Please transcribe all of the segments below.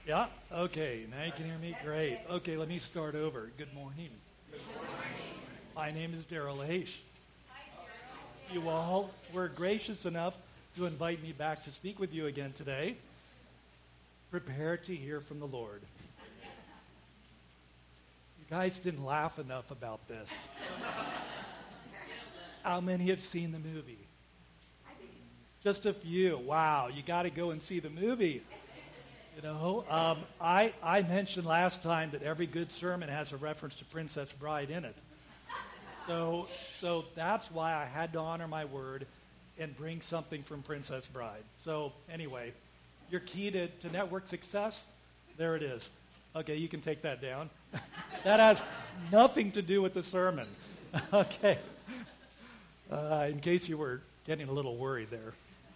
Yeah? Okay, now you can hear me? Great. Okay, let me start over. Good morning. Good morning. My name is Daryl H. You all were gracious enough to invite me back to speak with you again today. Prepare to hear from the Lord. You guys didn't laugh enough about this. How many have seen the movie? Just a few. Wow, you got to go and see the movie. You know, I mentioned last time that every good sermon has a reference to Princess Bride in it. So that's why I had to honor my word and bring something from Princess Bride. So anyway, your key to network success, there it is. Okay, you can take that down. That has nothing to do with the sermon. Okay. In case you were getting a little worried there.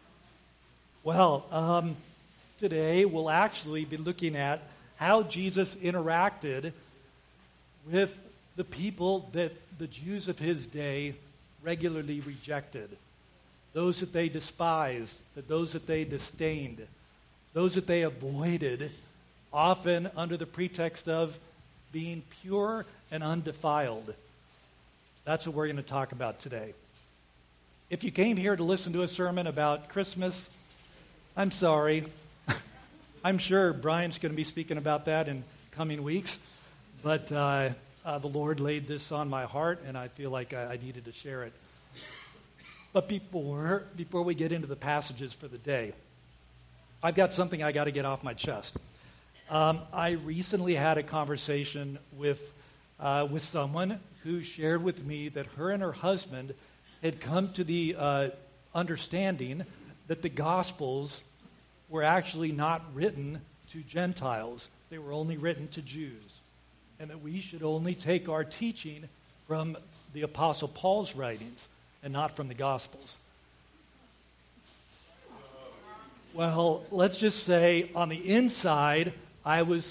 Well, today we'll actually be looking at how Jesus interacted with the people that the Jews of his day regularly rejected. Those that they despised, those that they disdained, those that they avoided, often under the pretext of being pure and undefiled. That's what we're going to talk about today. If you came here to listen to a sermon about Christmas, I'm sorry. I'm sure Brian's going to be speaking about that in coming weeks, but the Lord laid this on my heart, and I feel like I needed to share it. But before we get into the passages for the day, I've got something I got to get off my chest. I recently had a conversation with someone who shared with me that her and her husband had come to the understanding that the Gospels were actually not written to Gentiles. They were only written to Jews. And that we should only take our teaching from the Apostle Paul's writings and not from the Gospels. Well, let's just say on the outside, I was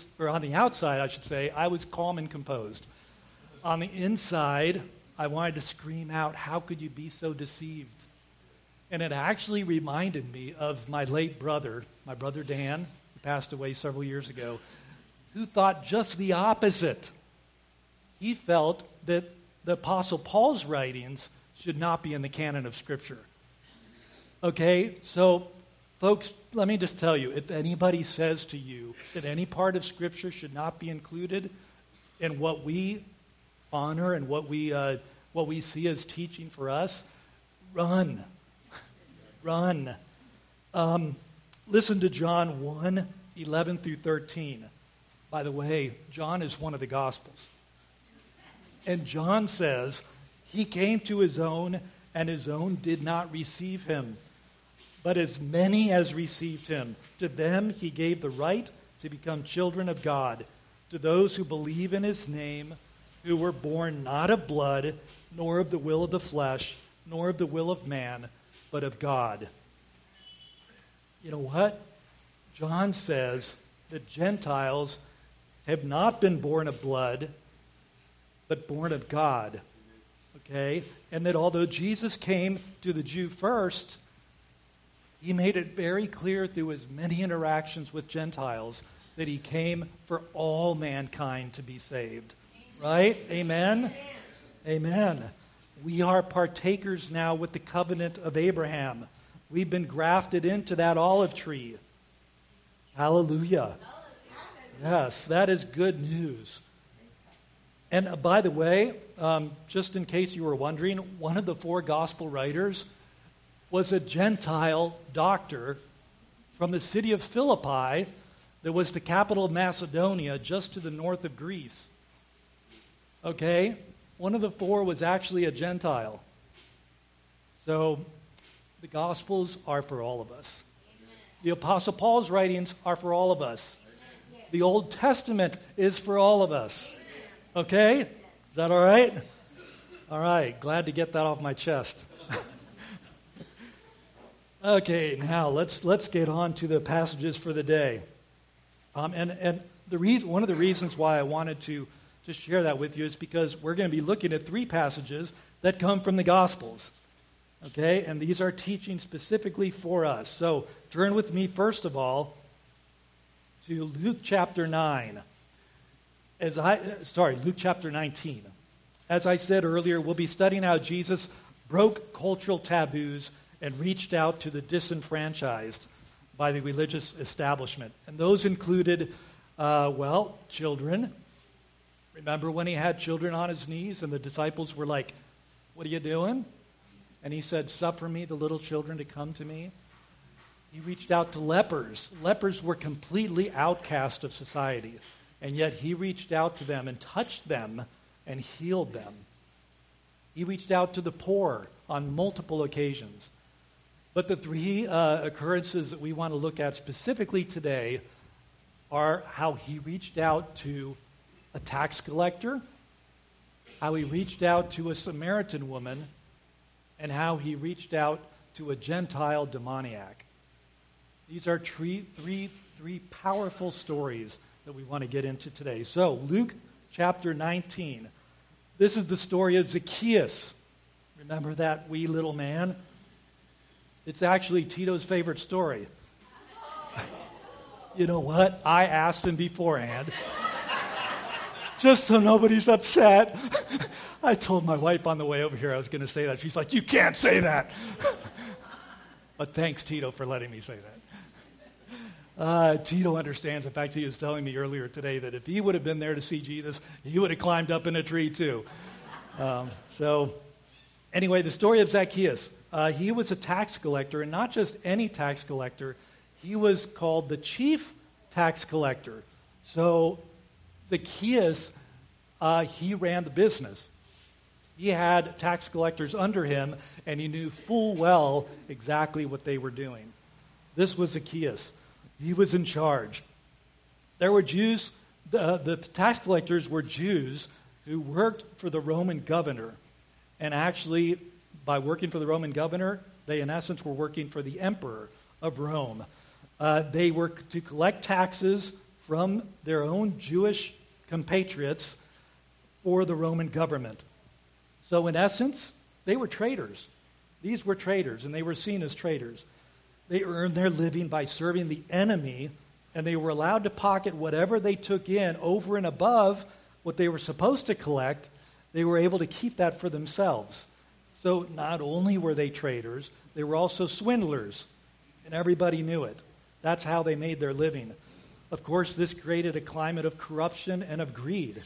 calm and composed. On the inside, I wanted to scream out, how could you be so deceived? And it actually reminded me of my late brother, my brother Dan, who passed away several years ago, who thought just the opposite. He felt that the Apostle Paul's writings should not be in the canon of Scripture. Okay, so folks, let me just tell you, if anybody says to you that any part of Scripture should not be included in what we honor and what we see as teaching for us, run. Run. Listen to John 1:11 through 13. By the way, John is one of the Gospels. And John says, he came to his own, and his own did not receive him. But as many as received him, to them he gave the right to become children of God, to those who believe in his name, who were born not of blood, nor of the will of the flesh, nor of the will of man, but of God. You know what? John says that Gentiles have not been born of blood, but born of God. Okay? And that although Jesus came to the Jew first, he made it very clear through his many interactions with Gentiles that he came for all mankind to be saved. Right? Amen? Amen. We are partakers now with the covenant of Abraham. We've been grafted into that olive tree. Hallelujah. Yes, that is good news. And by the way, just in case you were wondering, one of the four gospel writers was a Gentile doctor from the city of Philippi that was the capital of Macedonia, just to the north of Greece. Okay? One of the four was actually a Gentile. So, the Gospels are for all of us. Amen. The Apostle Paul's writings are for all of us. Amen. The Old Testament is for all of us. Amen. Okay? Is that all right? All right. Glad to get that off my chest. Okay, now let's get on to the passages for the day. And one of the reasons why I wanted to share that with you is because we're going to be looking at three passages that come from the Gospels. Okay, and these are teaching specifically for us. So turn with me, first of all, to Luke chapter 9. Luke chapter 19. As I said earlier, we'll be studying how Jesus broke cultural taboos and reached out to the disenfranchised by the religious establishment. And those included, children. Remember when he had children on his knees and the disciples were like, "What are you doing?" And he said, "Suffer me, the little children, to come to me." He reached out to lepers. Lepers were completely outcast of society, and yet he reached out to them and touched them and healed them. He reached out to the poor on multiple occasions. But the three occurrences that we want to look at specifically today are how he reached out to a tax collector, how he reached out to a Samaritan woman, and how he reached out to a Gentile demoniac. These are three powerful stories that we want to get into today. So, Luke chapter 19. This is the story of Zacchaeus. Remember that wee little man? It's actually Tito's favorite story. You know what? I asked him beforehand. Just so nobody's upset. I told my wife on the way over here I was going to say that. She's like, "You can't say that." But thanks, Tito, for letting me say that. Tito understands. In fact, he was telling me earlier today that if he would have been there to see Jesus, he would have climbed up in a tree too. Anyway, the story of Zacchaeus. He was a tax collector, and not just any tax collector. He was called the chief tax collector. So Zacchaeus, he ran the business. He had tax collectors under him, and he knew full well exactly what they were doing. This was Zacchaeus. He was in charge. There were Jews, the tax collectors were Jews who worked for the Roman governor. And actually, by working for the Roman governor, they in essence were working for the emperor of Rome. They were to collect taxes from their own Jewish compatriots for the Roman government. So in essence, they were traders. These were traders, and they were seen as traders. They earned their living by serving the enemy, and they were allowed to pocket whatever they took in over and above what they were supposed to collect. They were able to keep that for themselves. So not only were they traders, they were also swindlers, and everybody knew it. That's how they made their living. Of course, this created a climate of corruption and of greed.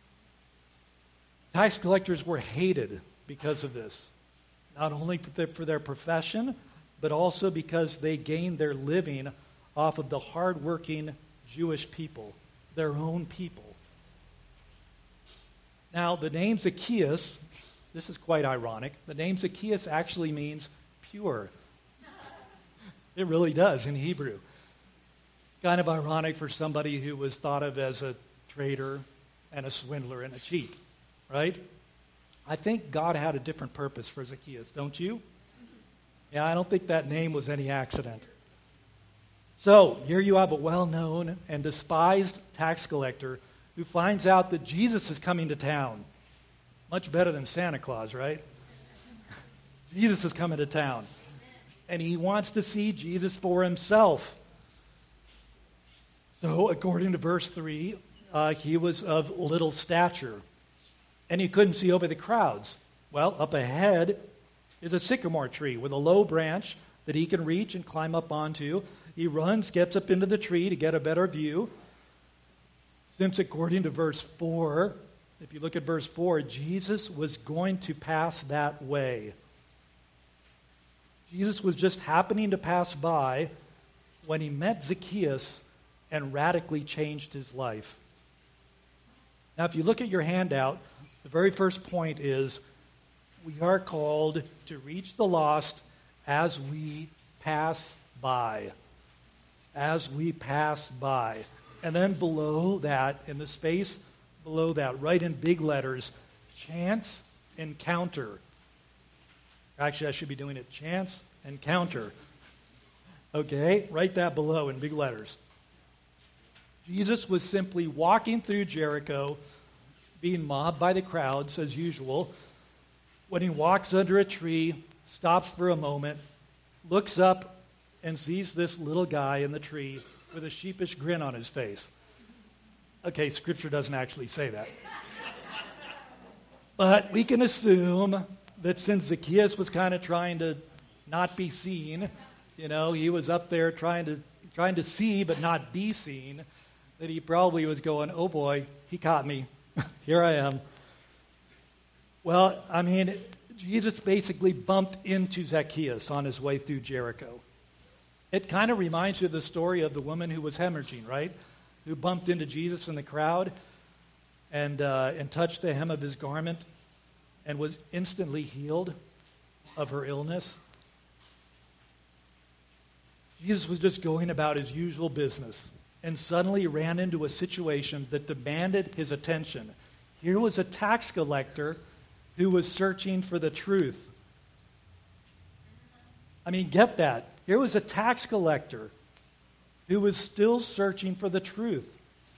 Tax collectors were hated because of this, not only for their profession, but also because they gained their living off of the hardworking Jewish people, their own people. Now, the name Zacchaeus, this is quite ironic, the name Zacchaeus actually means pure. It really does in Hebrew. Kind of ironic for somebody who was thought of as a traitor and a swindler and a cheat, right? I think God had a different purpose for Zacchaeus, don't you? Yeah, I don't think that name was any accident. So, here you have a well-known and despised tax collector who finds out that Jesus is coming to town. Much better than Santa Claus, right? Jesus is coming to town. And he wants to see Jesus for himself. So, according to verse 3, he was of little stature, and he couldn't see over the crowds. Well, up ahead is a sycamore tree with a low branch that he can reach and climb up onto. He runs, gets up into the tree to get a better view. Since according to verse 4, if you look at verse 4, Jesus was going to pass that way. Jesus was just happening to pass by when he met Zacchaeus and radically changed his life. Now, if you look at your handout, the very first point is we are called to reach the lost as we pass by. As we pass by. And then below that, in the space below that, write in big letters, chance encounter. Actually, I should be doing it, chance encounter. Okay, write that below in big letters. Jesus was simply walking through Jericho, being mobbed by the crowds as usual, when he walks under a tree, stops for a moment, looks up, and sees this little guy in the tree with a sheepish grin on his face. Okay, Scripture doesn't actually say that. But we can assume that since Zacchaeus was kind of trying to not be seen, he was up there trying to see but not be seen, that he probably was going, oh boy, he caught me. Here I am. Well, Jesus basically bumped into Zacchaeus on his way through Jericho. It kind of reminds you of the story of the woman who was hemorrhaging, right? Who bumped into Jesus in the crowd and touched the hem of his garment and was instantly healed of her illness. Jesus was just going about his usual business and suddenly ran into a situation that demanded his attention. Here was a tax collector who was searching for the truth. Get that. Here was a tax collector who was still searching for the truth.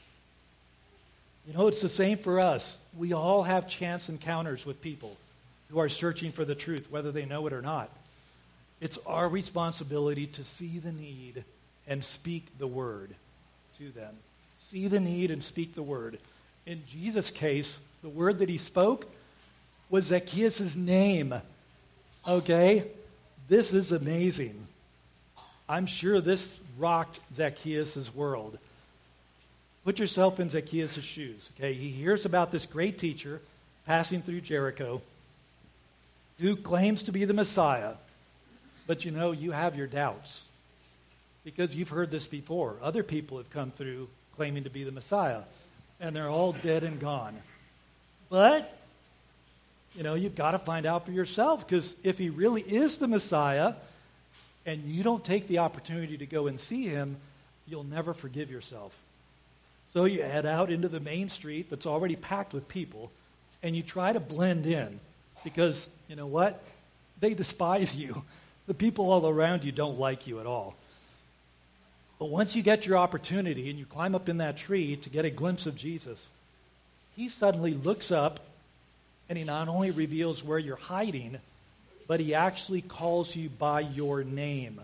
It's the same for us. We all have chance encounters with people who are searching for the truth, whether they know it or not. It's our responsibility to see the need and speak the word to them. See the need and speak the word. In Jesus' case, the word that he spoke was Zacchaeus' name. Okay? This is amazing. I'm sure this rocked Zacchaeus' world. Put yourself in Zacchaeus' shoes. Okay? He hears about this great teacher passing through Jericho who claims to be the Messiah. But you have your doubts because you've heard this before. Other people have come through claiming to be the Messiah, and they're all dead and gone. But, you've got to find out for yourself, because if he really is the Messiah and you don't take the opportunity to go and see him, you'll never forgive yourself. So you head out into the main street that's already packed with people, and you try to blend in because, you know what? They despise you. The people all around you don't like you at all. But once you get your opportunity and you climb up in that tree to get a glimpse of Jesus, he suddenly looks up and he not only reveals where you're hiding, but he actually calls you by your name.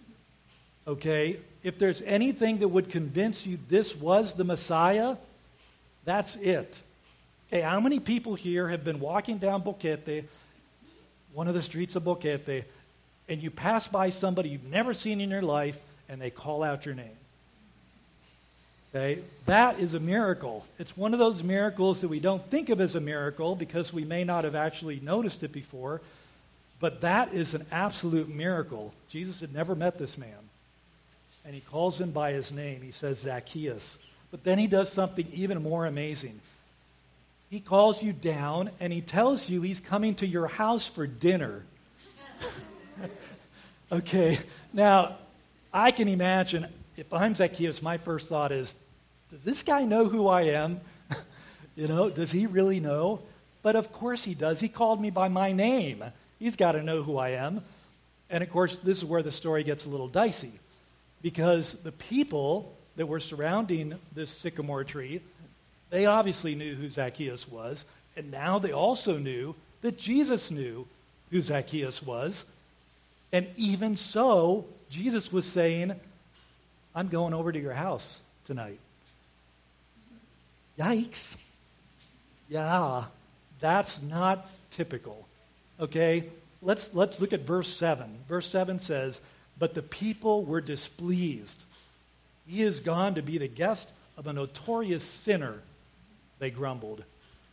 Okay? If there's anything that would convince you this was the Messiah, that's it. Okay, how many people here have been walking down Boquete, one of the streets of Boquete, and you pass by somebody you've never seen in your life, and they call out your name? Okay, that is a miracle. It's one of those miracles that we don't think of as a miracle because we may not have actually noticed it before, but that is an absolute miracle. Jesus had never met this man, and he calls him by his name. He says, Zacchaeus. But then he does something even more amazing. He calls you down, and he tells you he's coming to your house for dinner. Okay, now, I can imagine, if I'm Zacchaeus, my first thought is, does this guy know who I am? Does he really know? But of course he does. He called me by my name. He's got to know who I am. And of course, this is where the story gets a little dicey, because the people that were surrounding this sycamore tree, they obviously knew who Zacchaeus was, and now they also knew that Jesus knew who Zacchaeus was. And even so, Jesus was saying, I'm going over to your house tonight. Yikes. Yeah, that's not typical. Okay? Let's look at verse 7. Verse 7 says, but the people were displeased. He is gone to be the guest of a notorious sinner, they grumbled.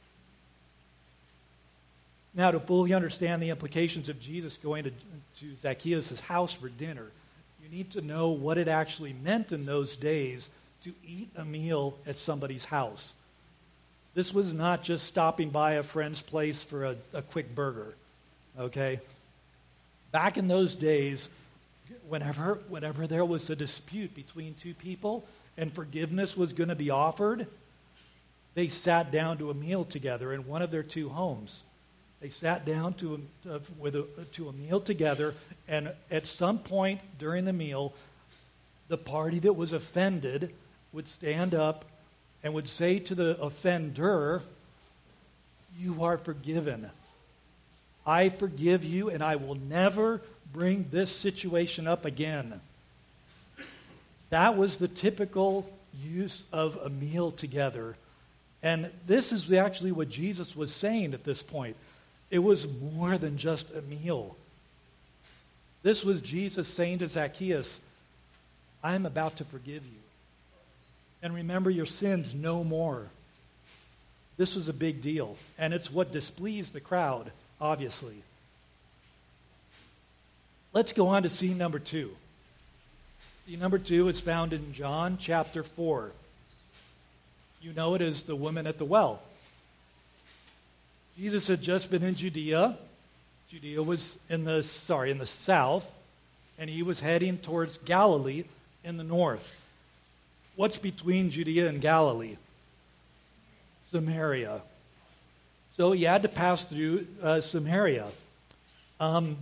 Now, to fully understand the implications of Jesus going to Zacchaeus' house for dinner, you need to know what it actually meant in those days to eat a meal at somebody's house. This was not just stopping by a friend's place for a quick burger, okay? Back in those days, whenever there was a dispute between two people and forgiveness was going to be offered, they sat down to a meal together in one of their two homes. They sat down to a meal together, and at some point during the meal, the party that was offended would stand up and would say to the offender, you are forgiven. I forgive you, and I will never bring this situation up again. That was the typical use of a meal together. And this is actually what Jesus was saying at this point. It was more than just a meal. This was Jesus saying to Zacchaeus, I am about to forgive you. And remember your sins no more. This was a big deal. And it's what displeased the crowd, obviously. Let's go on to scene number 2. Scene number 2 is found in John chapter 4. You know it as the woman at the well. Jesus had just been in Judea. Judea was in the south, and he was heading towards Galilee in the north. What's between Judea and Galilee? Samaria. So he had to pass through Samaria. The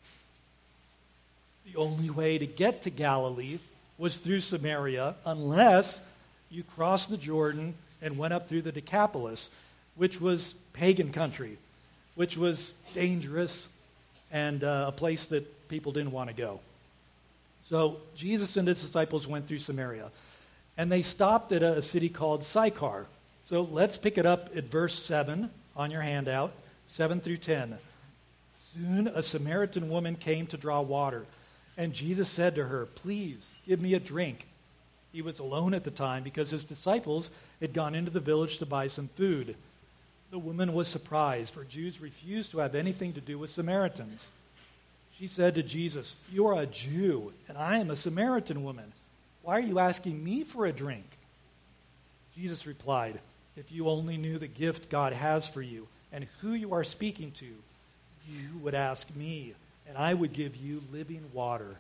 only way to get to Galilee was through Samaria, unless you crossed the Jordan and went up through the Decapolis, which was pagan country, which was dangerous and a place that people didn't want to go. So Jesus and his disciples went through Samaria, and they stopped at a city called Sychar. So let's pick it up at verse 7 on your handout, 7 through 10. Soon a Samaritan woman came to draw water, and Jesus said to her, please give me a drink. He was alone at the time because his disciples had gone into the village to buy some food. The woman was surprised, for Jews refused to have anything to do with Samaritans. She said to Jesus, you are a Jew, and I am a Samaritan woman. Why are you asking me for a drink? Jesus replied, if you only knew the gift God has for you and who you are speaking to, you would ask me, and I would give you living water.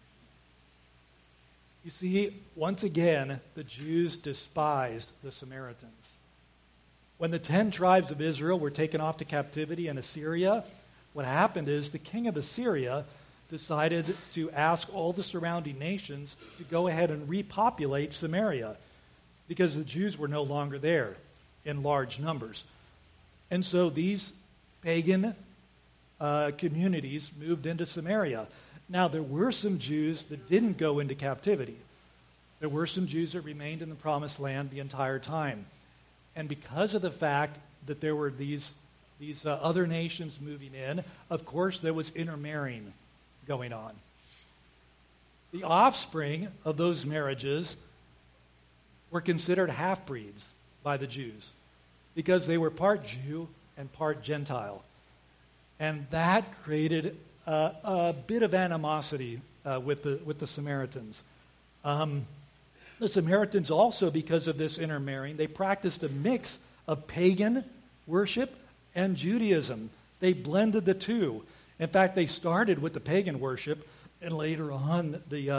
You see, once again, the Jews despised the Samaritans. When the 10 tribes of Israel were taken off to captivity in Assyria, what happened is the king of Assyria decided to ask all the surrounding nations to go ahead and repopulate Samaria because the Jews were no longer there in large numbers. And so these pagan communities moved into Samaria. Now, there were some Jews that didn't go into captivity. There were some Jews that remained in the promised land the entire time. And because of the fact that there were these other nations moving in, of course, there was intermarrying going on. The offspring of those marriages were considered half-breeds by the Jews because they were part Jew and part Gentile. And that created a bit of animosity with the Samaritans. The Samaritans also, because of this intermarrying, they practiced a mix of pagan worship and Judaism. They blended the two. In fact, they started with the pagan worship, and later on,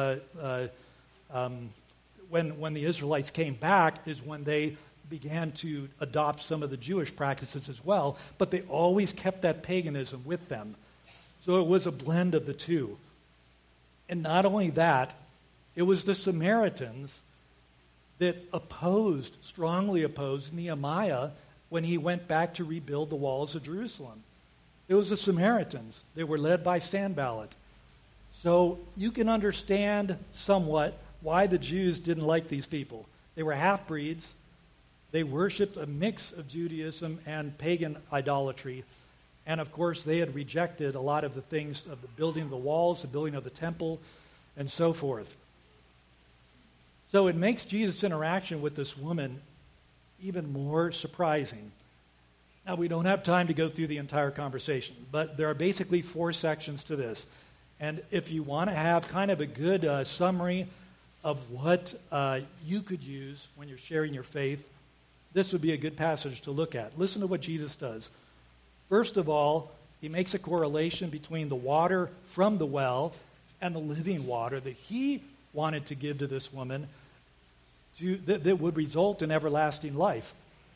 when the Israelites came back is when they began to adopt some of the Jewish practices as well, but they always kept that paganism with them. So it was a blend of the two. And not only that, it was the Samaritans that strongly opposed Nehemiah when he went back to rebuild the walls of Jerusalem. It was the Samaritans. They were led by Sanballat. So you can understand somewhat why the Jews didn't like these people. They were half-breeds. They worshipped a mix of Judaism and pagan idolatry. And of course, they had rejected a lot of the things of the building of the walls, the building of the temple, and so forth. So it makes Jesus' interaction with this woman even more surprising. Now, we don't have time to go through the entire conversation, but there are basically 4 sections to this. And if you want to have kind of a good summary of what you could use when you're sharing your faith, this would be a good passage to look at. Listen to what Jesus does. First of all, he makes a correlation between the water from the well and the living water that he wanted to give to this woman that would result in everlasting life.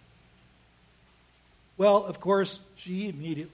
Well, of course, she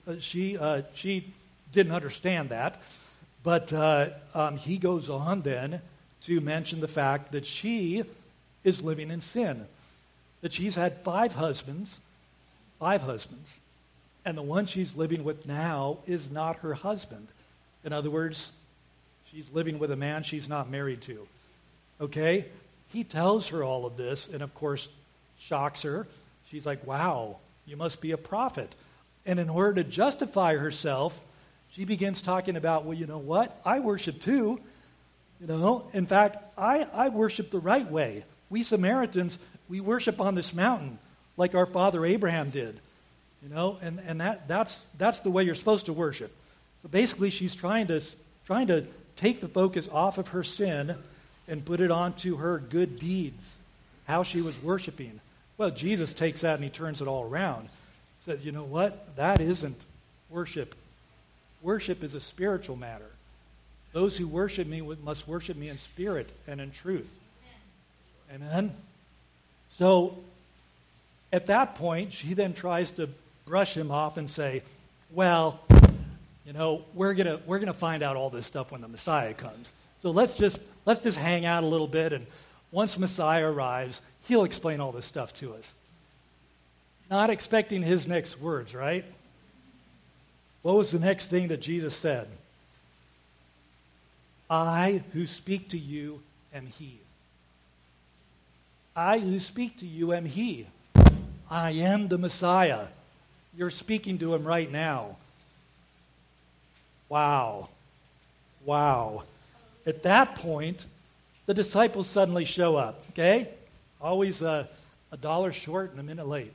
didn't understand that, but he goes on then to mention the fact that she is living in sin, that she's had 5 husbands, and the one she's living with now is not her husband. In other words, she's living with a man she's not married to. Okay? He tells her all of this, and of course, shocks her. She's like, wow, you must be a prophet. And in order to justify herself, she begins talking about, well, you know what? I worship too. In fact, I worship the right way. We Samaritans, we worship on this mountain like our father Abraham did. And that's the way you're supposed to worship. So basically, she's trying to take the focus off of her sin and put it onto her good deeds, how she was worshiping. Well, Jesus takes that and he turns it all around. Says, you know what? That isn't worship. Worship is a spiritual matter. Those who worship me must worship me in spirit and in truth. Amen? So, at that point, she then tries to brush him off and say, well, we're gonna find out all this stuff when the Messiah comes. So let's just hang out a little bit, and once Messiah arrives, he'll explain all this stuff to us. Not expecting his next words, right? What was the next thing that Jesus said? I who speak to you am he. I who speak to you am he. I am the Messiah. You're speaking to him right now. Wow. At that point, the disciples suddenly show up, okay? Always a dollar short and a minute late.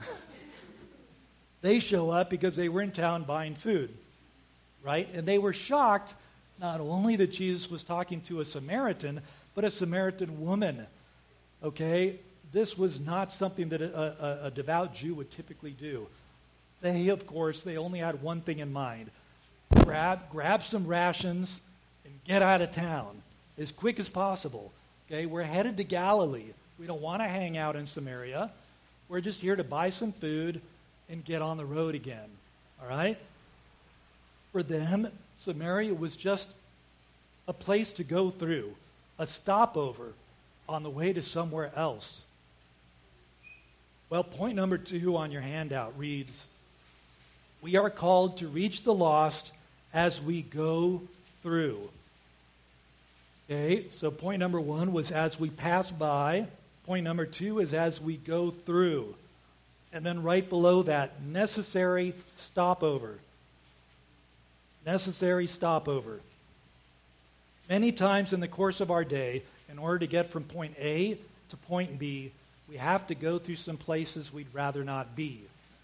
They show up because they were in town buying food, right? And they were shocked not only that Jesus was talking to a Samaritan, but a Samaritan woman, okay? This was not something that a devout Jew would typically do. They, of course, they only had one thing in mind. Grab some rations and get out of town as quick as possible. Okay, we're headed to Galilee. We don't want to hang out in Samaria. We're just here to buy some food and get on the road again. All right? For them, Samaria was just a place to go through, a stopover on the way to somewhere else. Well, point number 2 on your handout reads, we are called to reach the lost as we go through. Okay, so point number 1 was as we pass by. Point number 2 is as we go through. And then right below that, necessary stopover. Necessary stopover. Many times in the course of our day, in order to get from point A to point B, we have to go through some places we'd rather not be.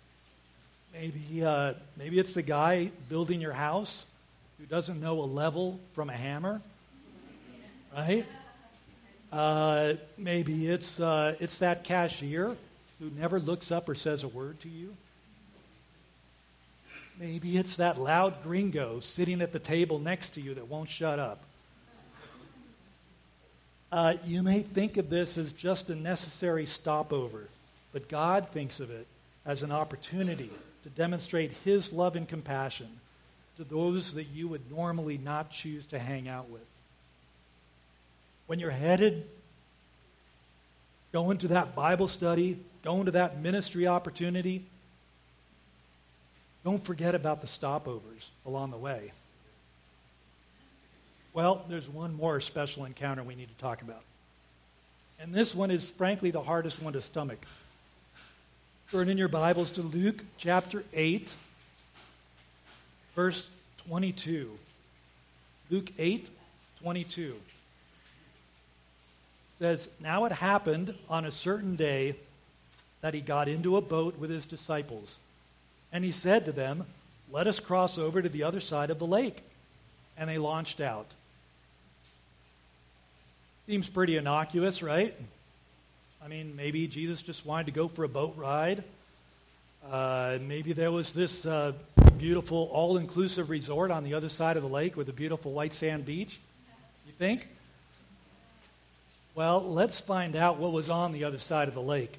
Maybe it's the guy building your house who doesn't know a level from a hammer, right? Maybe it's that cashier who never looks up or says a word to you. Maybe it's that loud gringo sitting at the table next to you that won't shut up. You may think of this as just a necessary stopover, but God thinks of it as an opportunity to demonstrate his love and compassion to those that you would normally not choose to hang out with. When you're headed, going to that Bible study, going to that ministry opportunity, don't forget about the stopovers along the way. Well, there's one more special encounter we need to talk about. And this one is, frankly, the hardest one to stomach. Turn in your Bibles to Luke chapter 8, verse 22. Luke 8:22 says, now it happened on a certain day that he got into a boat with his disciples. And he said to them, let us cross over to the other side of the lake. And they launched out. Seems pretty innocuous, right? I mean, maybe Jesus just wanted to go for a boat ride. Maybe there was this beautiful all-inclusive resort on the other side of the lake with a beautiful white sand beach. You think? Well, let's find out what was on the other side of the lake.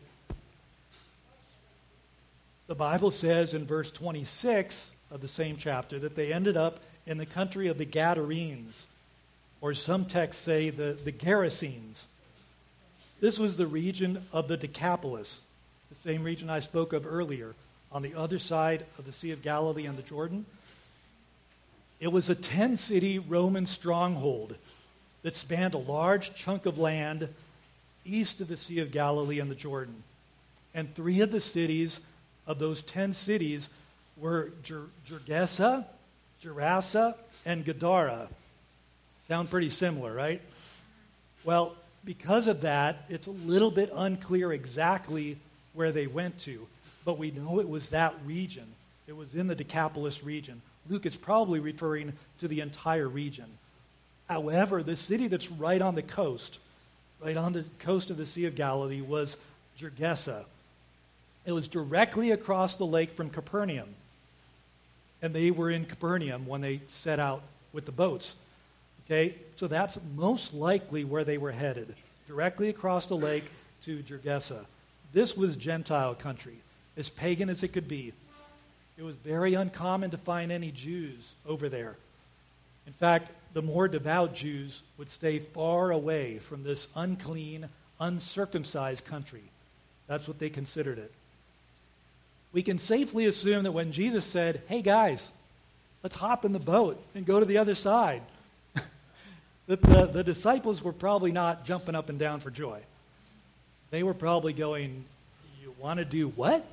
The Bible says in verse 26 of the same chapter that they ended up in the country of the Gadarenes, or some texts say the Gerasenes. This was the region of the Decapolis, the same region I spoke of earlier, on the other side of the Sea of Galilee and the Jordan. It was a 10-city Roman stronghold. that spanned a large chunk of land east of the Sea of Galilee and the Jordan. And 3 of the cities, of those 10 cities, were Gergesa, Gerasa, and Gadara. Sound pretty similar, right? Well, because of that, it's a little bit unclear exactly where they went to, but we know it was that region. It was in the Decapolis region. Luke is probably referring to the entire region. However, the city that's right on the coast of the Sea of Galilee, was Gergesa. It was directly across the lake from Capernaum. And they were in Capernaum when they set out with the boats. Okay, so that's most likely where they were headed, directly across the lake to Gergesa. This was Gentile country, as pagan as it could be. It was very uncommon to find any Jews over there. In fact, the more devout Jews would stay far away from this unclean, uncircumcised country. That's what they considered it. We can safely assume that when Jesus said, "Hey guys, let's hop in the boat and go to the other side," that the disciples were probably not jumping up and down for joy. They were probably going, "You want to do what?"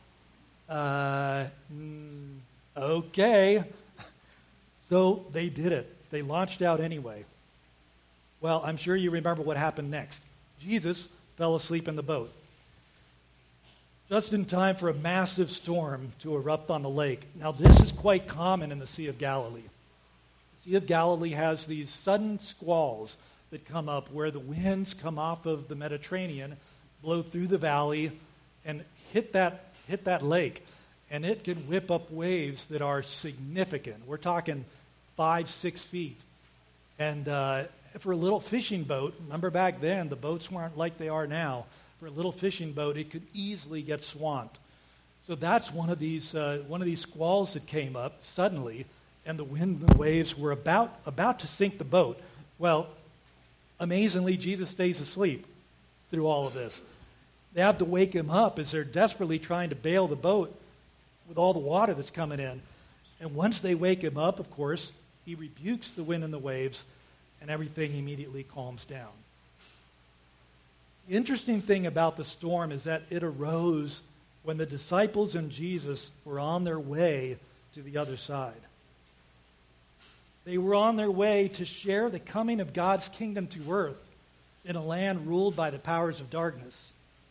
Okay. So they did it. They launched out anyway. Well, I'm sure you remember what happened next. Jesus fell asleep in the boat, just in time for a massive storm to erupt on the lake. Now, this is quite common in the Sea of Galilee. The Sea of Galilee has these sudden squalls that come up where the winds come off of the Mediterranean, blow through the valley, and hit that lake. And it can whip up waves that are significant. We're talking 5-6 feet. And for a little fishing boat, remember back then, the boats weren't like they are now. For a little fishing boat, it could easily get swamped. So that's one of these squalls that came up suddenly, and the wind and the waves were about to sink the boat. Well, amazingly, Jesus stays asleep through all of this. They have to wake him up as they're desperately trying to bail the boat with all the water that's coming in. And once they wake him up, of course, he rebukes the wind and the waves, and everything immediately calms down. The interesting thing about the storm is that it arose when the disciples and Jesus were on their way to the other side. They were on their way to share the coming of God's kingdom to earth in a land ruled by the powers of darkness.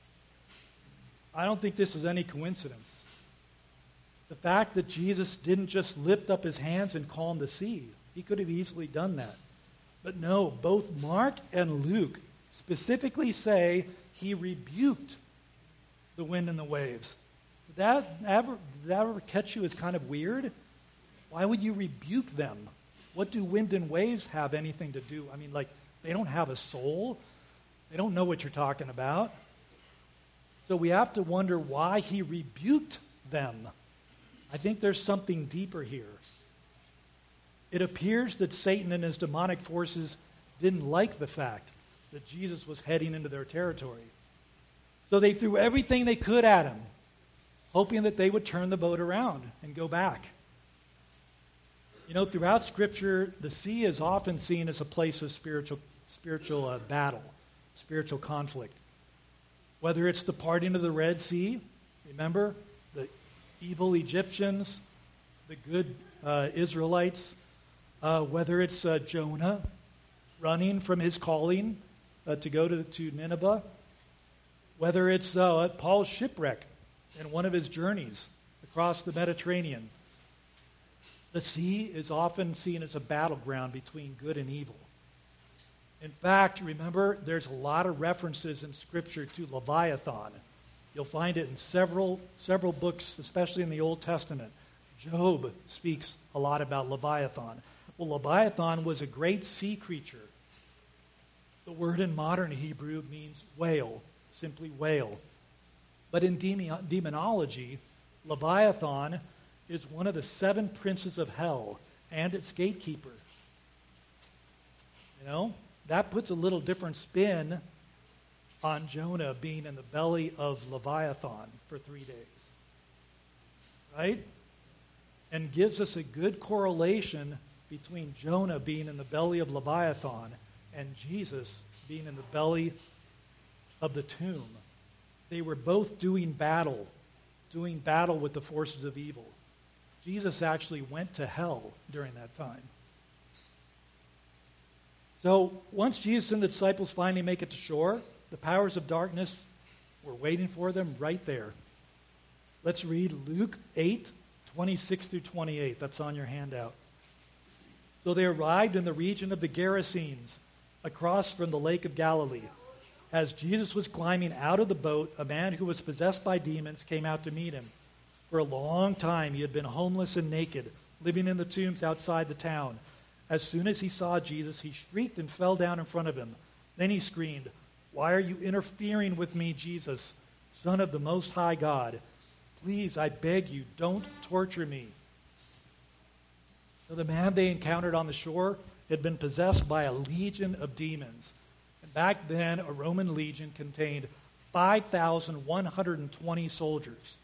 I don't think this is any coincidence. The fact that Jesus didn't just lift up his hands and calm the sea. He could have easily done that. But no, both Mark and Luke specifically say he rebuked the wind and the waves. Did that ever catch you as kind of weird? Why would you rebuke them? What do wind and waves have anything to do? I mean, like, they don't have a soul. They don't know what you're talking about. So we have to wonder why he rebuked them. I think there's something deeper here. It appears that Satan and his demonic forces didn't like the fact that Jesus was heading into their territory. So they threw everything they could at him, hoping that they would turn the boat around and go back. You know, throughout Scripture, the sea is often seen as a place of spiritual battle, spiritual conflict. Whether it's the parting of the Red Sea, remember, the evil Egyptians, the good Israelites, whether it's Jonah running from his calling to go to Nineveh, whether it's Paul's shipwreck in one of his journeys across the Mediterranean. The sea is often seen as a battleground between good and evil. In fact, remember, there's a lot of references in Scripture to Leviathan. You'll find it in several books, especially in the Old Testament. Job speaks a lot about Leviathan. Well, Leviathan was a great sea creature. The word in modern Hebrew means whale, simply whale. But in demonology, Leviathan is one of the 7 princes of hell and its gatekeeper. You know, that puts a little different spin on Jonah being in the belly of Leviathan for 3 days. Right? And gives us a good correlation between Jonah being in the belly of Leviathan and Jesus being in the belly of the tomb. They were both doing battle with the forces of evil. Jesus actually went to hell during that time. So once Jesus and the disciples finally make it to shore, the powers of darkness were waiting for them right there. Let's read Luke 8, 26 through 28. That's on your handout. So they arrived in the region of the Gerasenes, across from the Lake of Galilee. As Jesus was climbing out of the boat, a man who was possessed by demons came out to meet him. For a long time he had been homeless and naked, living in the tombs outside the town. As soon as he saw Jesus, he shrieked and fell down in front of him. Then he screamed, "Why are you interfering with me, Jesus, Son of the Most High God? Please, I beg you, don't torture me." So the man they encountered on the shore had been possessed by a legion of demons. And back then, a Roman legion contained 5,120 soldiers.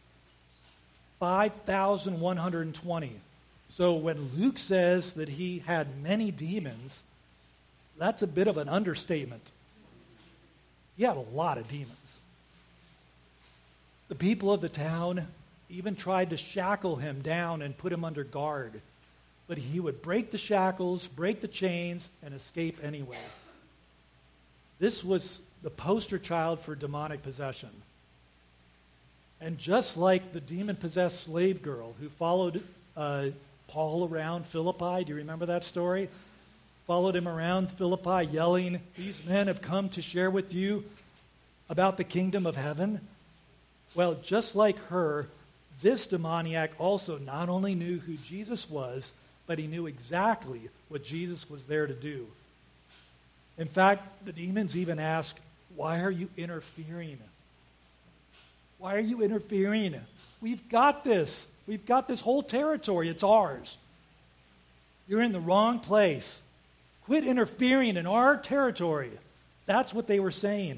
5,120. So when Luke says that he had many demons, that's a bit of an understatement. He had a lot of demons. The people of the town even tried to shackle him down and put him under guard. But he would break the shackles, break the chains, and escape anyway. This was the poster child for demonic possession. And just like the demon-possessed slave girl who followed Paul around Philippi, do you remember that story? Followed him around Philippi yelling, "These men have come to share with you about the kingdom of heaven." Well, just like her, this demoniac also not only knew who Jesus was, but he knew exactly what Jesus was there to do. In fact, the demons even ask, "Why are you interfering? Why are you interfering? We've got this. We've got this whole territory. It's ours. You're in the wrong place. Quit interfering in our territory." That's what they were saying.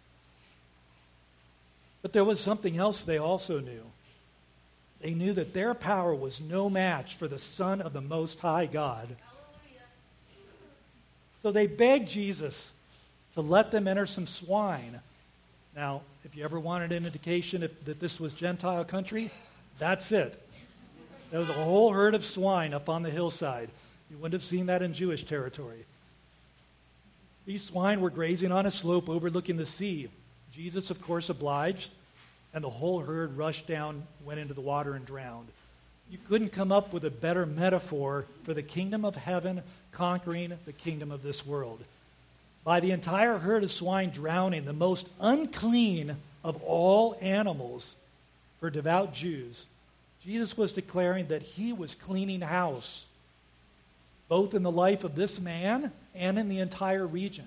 But there was something else they also knew. They knew that their power was no match for the Son of the Most High God. Hallelujah. So they begged Jesus to let them enter some swine. Now, if you ever wanted an indication that this was Gentile country, that's it. There was a whole herd of swine up on the hillside. You wouldn't have seen that in Jewish territory. These swine were grazing on a slope overlooking the sea. Jesus, of course, obliged, and the whole herd rushed down, went into the water, and drowned. You couldn't come up with a better metaphor for the kingdom of heaven conquering the kingdom of this world. By the entire herd of swine drowning, the most unclean of all animals for devout Jews, Jesus was declaring that he was cleaning house, both in the life of this man and in the entire region.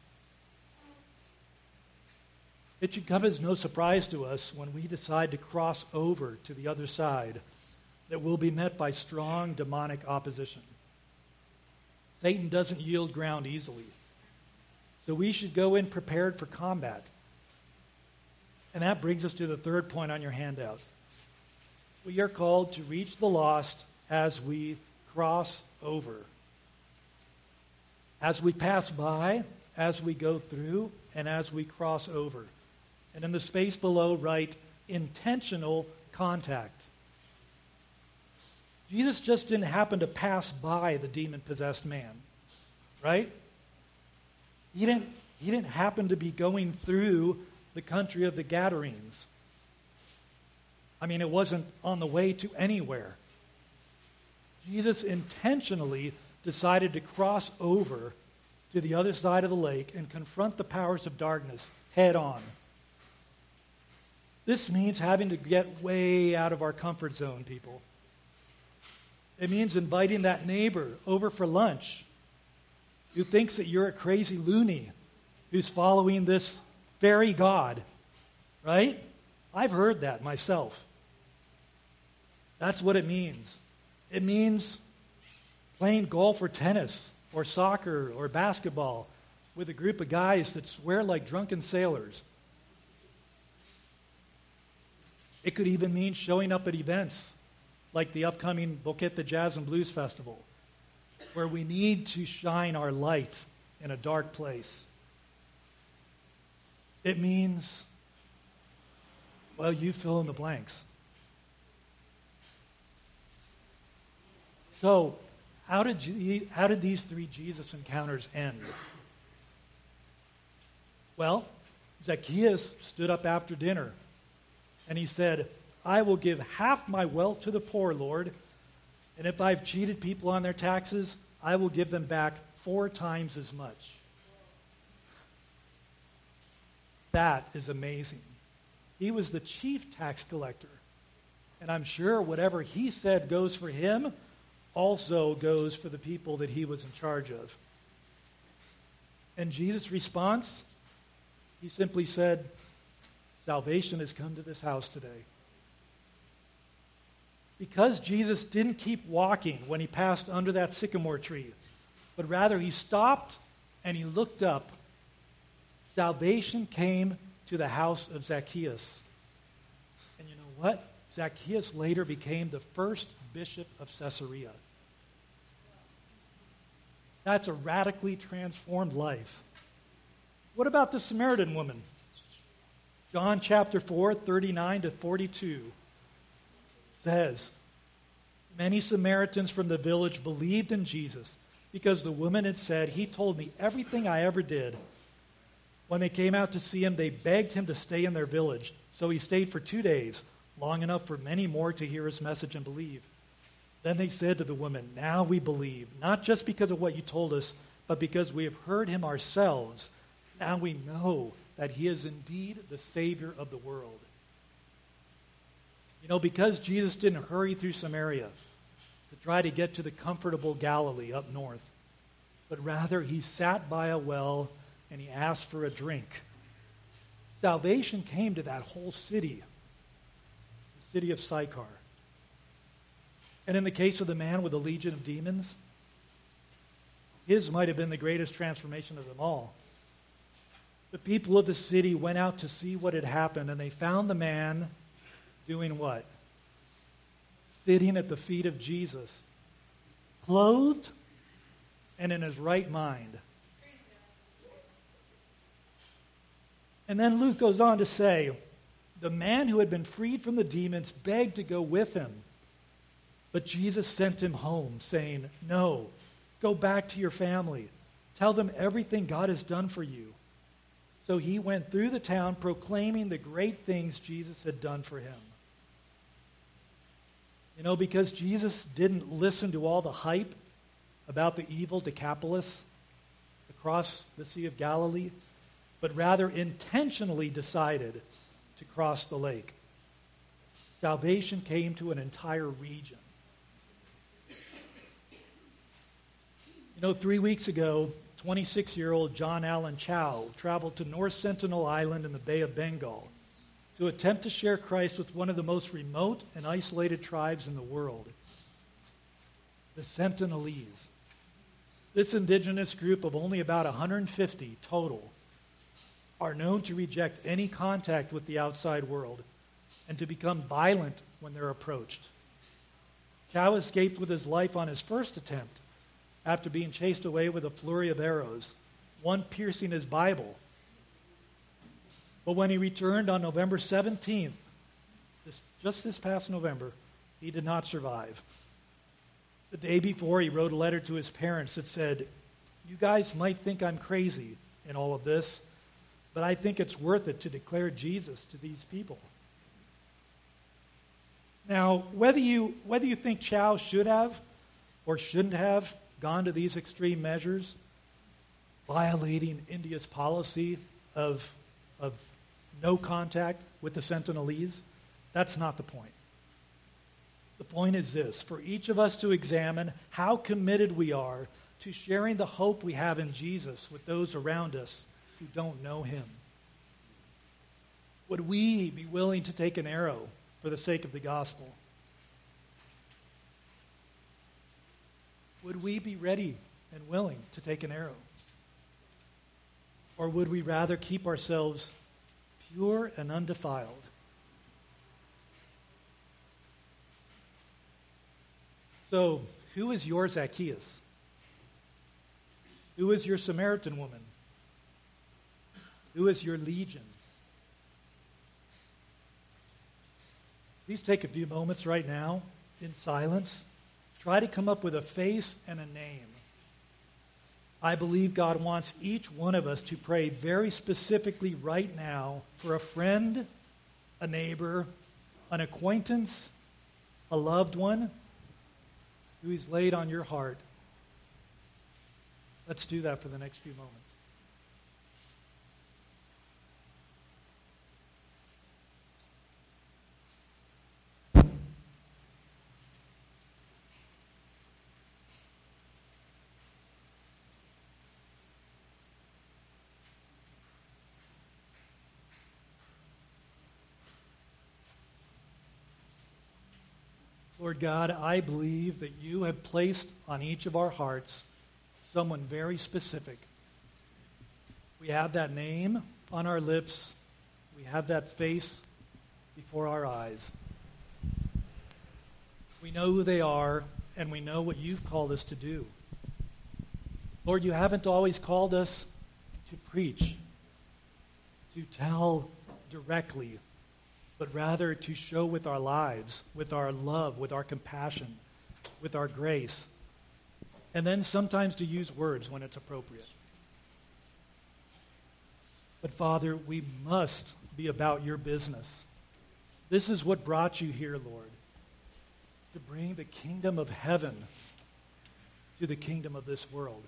It should come as no surprise to us when we decide to cross over to the other side that we'll be met by strong demonic opposition. Satan doesn't yield ground easily. So we should go in prepared for combat. And that brings us to the third point on your handout. We are called to reach the lost as we cross over. As we pass by, as we go through, and as we cross over. And in the space below, write intentional contact. Jesus just didn't happen to pass by the demon-possessed man, right? He didn't happen to be going through the country of the Gadarenes. I mean, it wasn't on the way to anywhere. Jesus intentionally decided to cross over to the other side of the lake and confront the powers of darkness head on. This means having to get way out of our comfort zone, people. It means inviting that neighbor over for lunch who thinks that you're a crazy loony who's following this fairy god, right? I've heard that myself. That's what it means. It means playing golf or tennis or soccer or basketball with a group of guys that swear like drunken sailors. It could even mean showing up at events like the upcoming Boquete Jazz and Blues Festival, where we need to shine our light in a dark place. It means, well, you fill in the blanks. So, how did these three Jesus encounters end? Well, Zacchaeus stood up after dinner, and he said, I will give half my wealth to the poor, Lord, and if I've cheated people on their taxes, I will give them back 4 times as much. That is amazing. He was the chief tax collector, and I'm sure whatever he said goes for him also goes for the people that he was in charge of. And Jesus' response, he simply said, salvation has come to this house today. Because Jesus didn't keep walking when he passed under that sycamore tree, but rather he stopped and he looked up, salvation came to the house of Zacchaeus. And you know what? Zacchaeus later became the first bishop of Caesarea. That's a radically transformed life. What about the Samaritan woman? John chapter 4, 39 to 42 says, many Samaritans from the village believed in Jesus because the woman had said, he told me everything I ever did. When they came out to see him, they begged him to stay in their village. So he stayed for 2 days, long enough for many more to hear his message and believe. Then they said to the woman, now we believe, not just because of what you told us, but because we have heard him ourselves. Now we know that he is indeed the Savior of the world. You know, because Jesus didn't hurry through Samaria to try to get to the comfortable Galilee up north, but rather he sat by a well and he asked for a drink. Salvation came to that whole city, the city of Sychar. And in the case of the man with the legion of demons, his might have been the greatest transformation of them all. The people of the city went out to see what had happened, and they found the man doing what? Sitting at the feet of Jesus, clothed and in his right mind. And then Luke goes on to say, the man who had been freed from the demons begged to go with him. But Jesus sent him home, saying, no, go back to your family. Tell them everything God has done for you. So he went through the town proclaiming the great things Jesus had done for him. You know, because Jesus didn't listen to all the hype about the evil Decapolis across the Sea of Galilee, but rather intentionally decided to cross the lake. Salvation came to an entire region. You know, 3 weeks ago, 26-year-old John Allen Chow traveled to North Sentinel Island in the Bay of Bengal to attempt to share Christ with one of the most remote and isolated tribes in the world, the Sentinelese. This indigenous group of only about 150 total are known to reject any contact with the outside world and to become violent when they're approached. Chow escaped with his life on his first attempt after being chased away with a flurry of arrows, one piercing his Bible. But when he returned on November 17th, just this past November, he did not survive. The day before, he wrote a letter to his parents that said, you guys might think I'm crazy in all of this, but I think it's worth it to declare Jesus to these people. Now, whether you think Chow should have or shouldn't have gone to these extreme measures, violating India's policy of no contact with the Sentinelese, that's not the point. The point is this: for each of us to examine how committed we are to sharing the hope we have in Jesus with those around us who don't know him. Would we be willing to take an arrow for the sake of the gospel? Would we be ready and willing to take an arrow? Or would we rather keep ourselves pure and undefiled? So, who is your Zacchaeus? Who is your Samaritan woman? Who is your legion? Please take a few moments right now in silence. Try to come up with a face and a name. I believe God wants each one of us to pray very specifically right now for a friend, a neighbor, an acquaintance, a loved one who He's laid on your heart. Let's do that for the next few moments. Lord God, I believe that you have placed on each of our hearts someone very specific. We have that name on our lips. We have that face before our eyes. We know who they are, and we know what you've called us to do. Lord, you haven't always called us to preach, to tell directly, but rather to show with our lives, with our love, with our compassion, with our grace, and then sometimes to use words when it's appropriate. But Father, we must be about your business. This is what brought you here, Lord, to bring the kingdom of heaven to the kingdom of this world.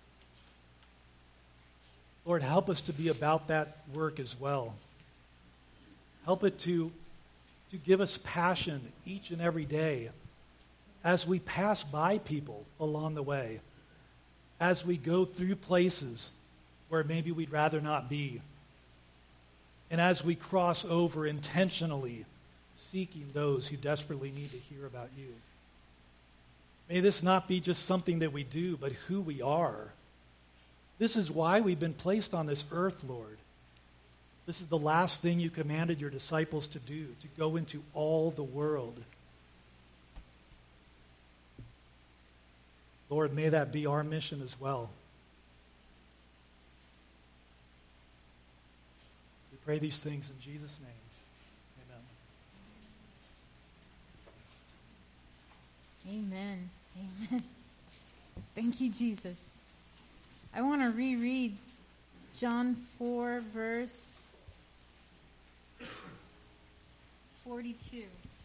Lord, help us to be about that work as well. Help it to give us passion each and every day as we pass by people along the way, as we go through places where maybe we'd rather not be, and as we cross over intentionally seeking those who desperately need to hear about you. May this not be just something that we do, but who we are. This is why we've been placed on this earth, Lord. This is the last thing you commanded your disciples to do, to go into all the world. Lord, may that be our mission as well. We pray these things in Jesus' name. Amen. Amen. Amen. Thank you, Jesus. I want to reread John 4, verse 42.